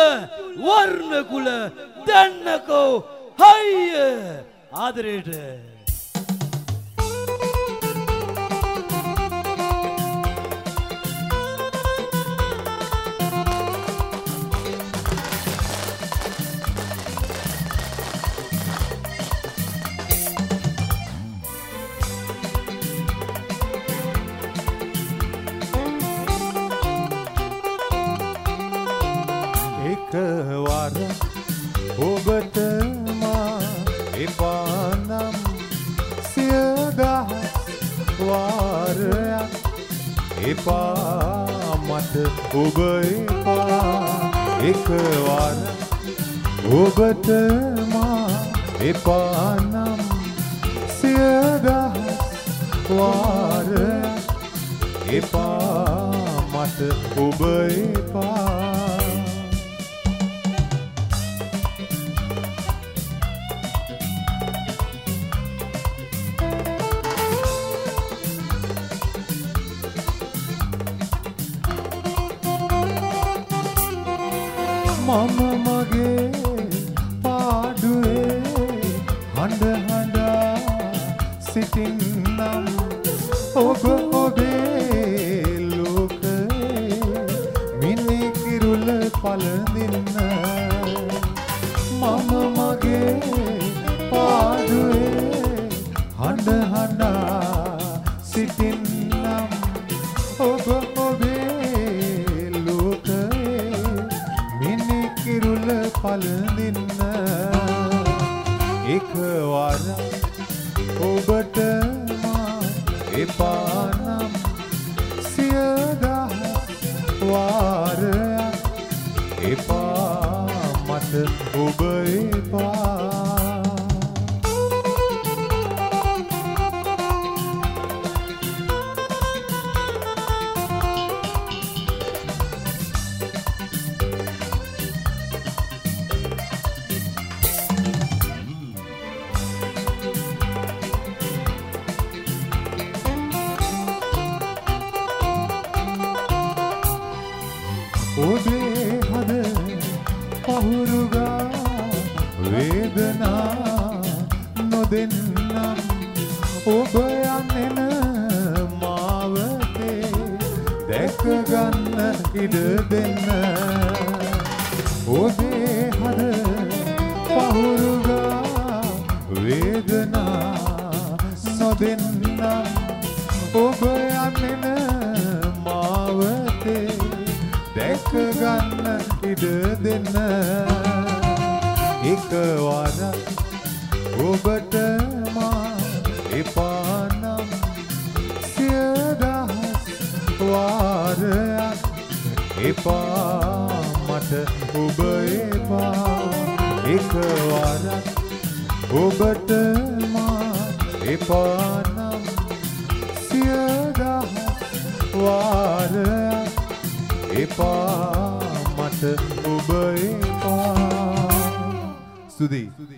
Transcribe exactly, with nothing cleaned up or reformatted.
වර්ණ කුල දන්නකෝ හයිය ආදරේට එකවර ඔබට මා එපා නම් සියදහස් වාරයක් එපා මට ඔබ එපා එකවර ඔබට මා එපා නම් සියදහස් වාරයක් එපා මට ඔබ එපා මම මගේ පාඩුවේ හඬ හඬා සිටින්නම් ඔබ ඔබේ ලෝකයේ මිනි කිරුළ පළඳින්න මම මගේ පාඩුවේ හඬ හඬා සිටින්නම් ඔබ ඔබේ ලෝකයේ කිරුළ පළඳින්න එකවර ඔබට මා එපා නම් සියදහස් වාරයක් එපා මට ඔබ එපා ඔබේ හද පහුරුගා වේදනා නොදෙන්නම් ඔබ යන්නෙන මාවතේ දැක ගන්න ඉඩ දෙන්න ඔබේ හද පහුරුගා වේදනා නොදෙන්නම් ඔබ යන්නෙන මාවතේ දැක ගන්න ඉඩ දෙන්න එකවර ඔබට මා එපා නම් සියදහස් වාරයක් එපා මට ඔබ එපා එකවර ඔබට මා එපා නම් සියදහස් වාරයක් එපා මට ඔබ එපා ස්තුතියි